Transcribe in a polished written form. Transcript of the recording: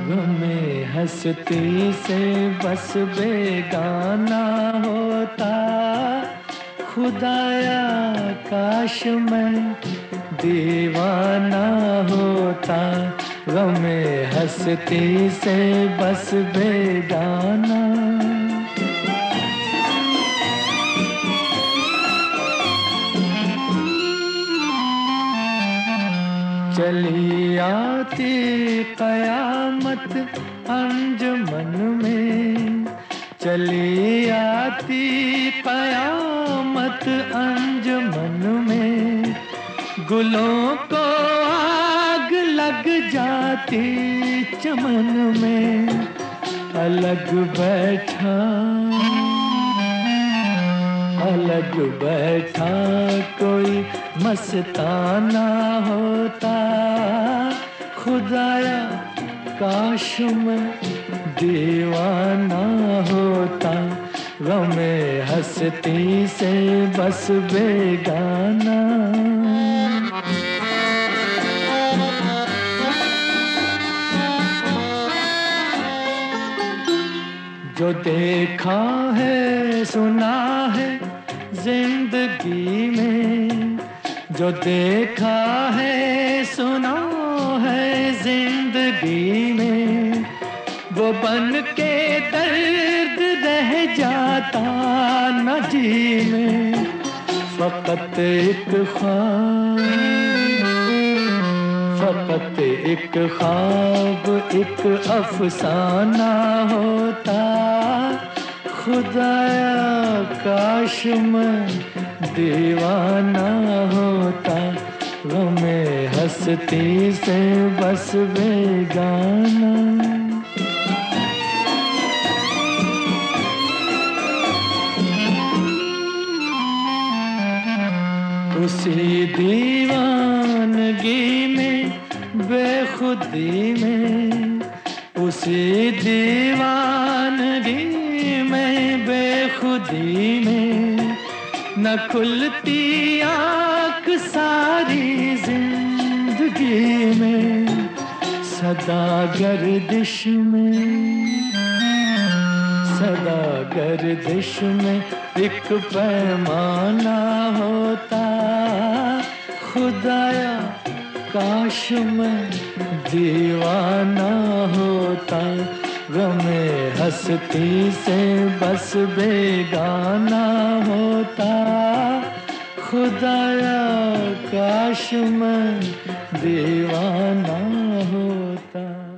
गमे हस्ती से बस बेगाना होता, खुदाया काश मैं दीवाना होता। गमे हस्ती से बस बेगाना। चली आती कयामत अंजुमन में, चली आती कयामत अंजुमन में। गुलों को आग लग जाती चमन में। अलग बैठा कोई मस्ताना होता, खुदाया काश मैं दीवाना होता। गमे हस्ती से बस बेगाना। जो देखा है सुना है जिंदगी में, जो देखा है सुना है जिंदगी में, वो बन के दर्द रह जाता न जी में। फकत एक ख्वाब, फकत एक ख्वाब, एक अफसाना होता, खुदाया काश मैं दीवाना होता। गमे हस्ती से बस बेगाना। उसी दीवानगी में, बेखुदी में, उसी दीवानगी में, बेखुदी में, न खुलती आँख सारी जिंदगी में। सदा गर्दिश में, सदा गर्दिश में एक पैमाना होता, खुदाया काश मैं दीवाना होता। गमे हस्ती से बस बेगाना होता, खुदाया काश मैं दीवाना होता।